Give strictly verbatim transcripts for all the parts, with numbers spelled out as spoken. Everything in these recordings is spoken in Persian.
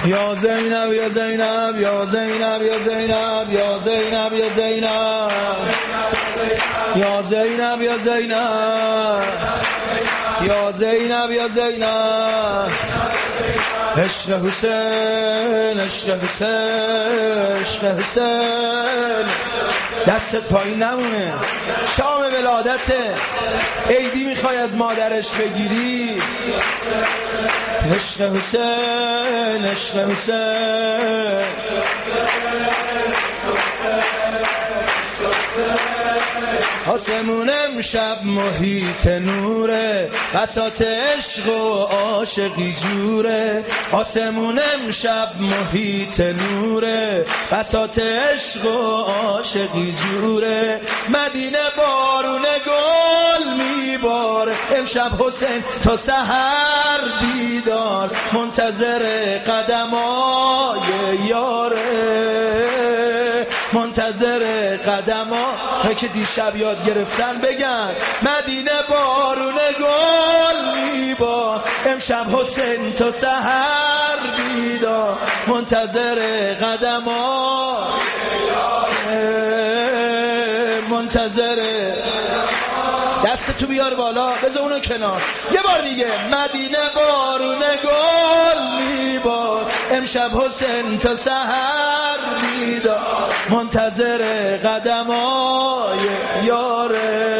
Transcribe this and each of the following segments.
یا زینب یا زینب یا زینب یا زینب یا زینب یا زینب یا زینب یا زینب یا زینب یا زینب عشق حسین عشق حسین عشق حسین دستت پایین نمونه شام ولادته عیدی میخوای از مادرش بگیری عشق حسین عشق حسین آسمون امشب محیط نوره بساط عشق و عاشقی جوره آسمون امشب محیط نوره بساط عشق و عاشقی جوره مدینه بارون گل میباره امشب حسین تا سحر بیدار منتظر قدمای یاره منتظر قدمای که دیشب یاد گرفتن بگن مدینه بارون گل میبار امشب حسین تا سحر بیدار منتظر قدمای منتظر دست تو بیار بالا بذار اونو کنار یه بار دیگه مدینه بارون گل میبار امشب حسین تا سحر بیدار منتظر قدمای یاره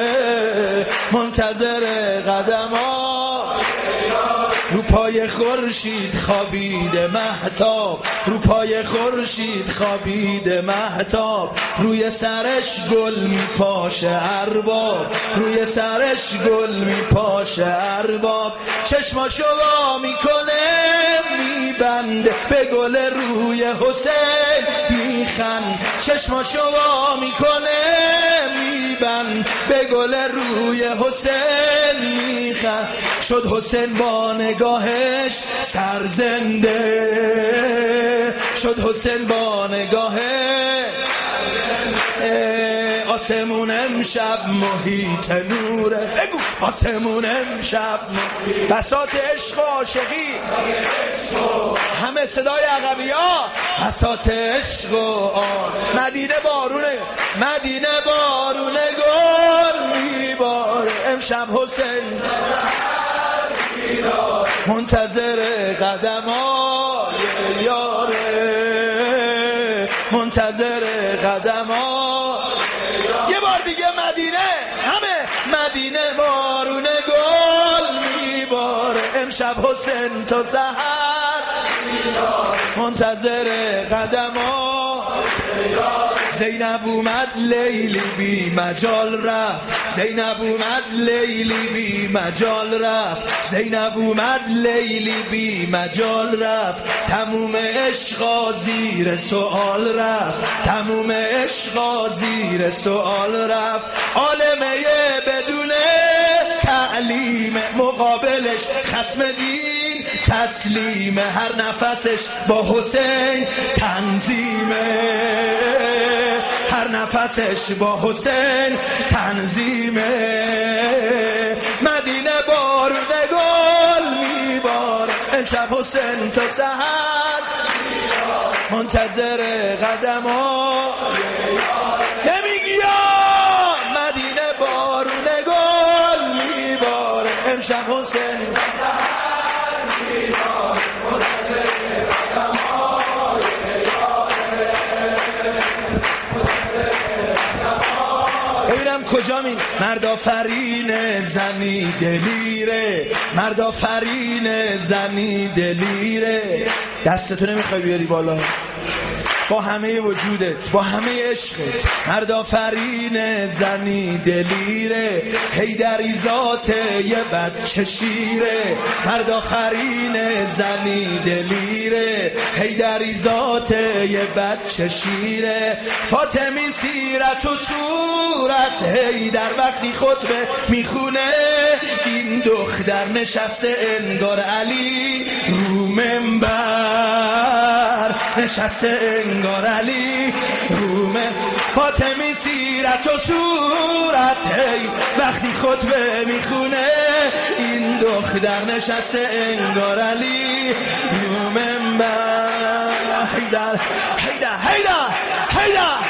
منتظر قدمای رو پای خورشید خوابیده مهتاب رو پای خورشید خوابیده مهتاب روی سرش گل میپاشه ارباب روی سرش گل میپاشه ارباب چشماشو وا میکنه میبنده به گل روی حسین میخند چشماشو وا میکنه میبند به گل روی حسین میخند شد حسین با نگاهش سرزنده شد حسین با نگاهش آسمون امشب محیط نوره بگو آسمون امشب بساط عشق و عاشقی همه صدای عقبی ها بساط عشق و مدینه بارونه مدینه بارونه گل میباره امشب حسین منتظر قدمای یاره منتظر قدمای یه بار دیگه مدینه همه مدینه بارون گل میباره امشب حسین تا سحر منتظر قدمای زینب اومد لیلی بی مجال رفت زینب اومد لیلی بی مجال رفت زینب اومد لیلی بی مجال رفت تموم عشقا زیر سوال رفت تموم عشقا زیر سوال رفت عالمه بدون تعلیم مقابلش خصم دین تسلیم هر نفسش با حسین تنظیمه هر نفسش با حسین تنظیمه مدینه بارون گل میبار امشب حسین تا سحر منتظر قدمای نمیگی یا مدینه بارون گل میبار امشب حسین ببینم کجا می مرد آفرین زنی دلیره مرد آفرین زنی دلیره دستتو نمیخوای بیاری بالا با همه وجودت با همه عشقت مرد آفرین زنی دلیره حیدری ذات یه بچه شیره مرد آفرین زنی دلیره حیدری ذات یه بچه شیره فاطمی سیرت و صورت حیدر وقتی خطبه میخونه این دختر نشسته انگار علی رو منبر نشسته انگار علی رومه فاطمی سیرت و صورت هی وقتی خطبه میخونه این دختر نشسته انگار علی رو منبر. حیدر حیدر حیدر حیدر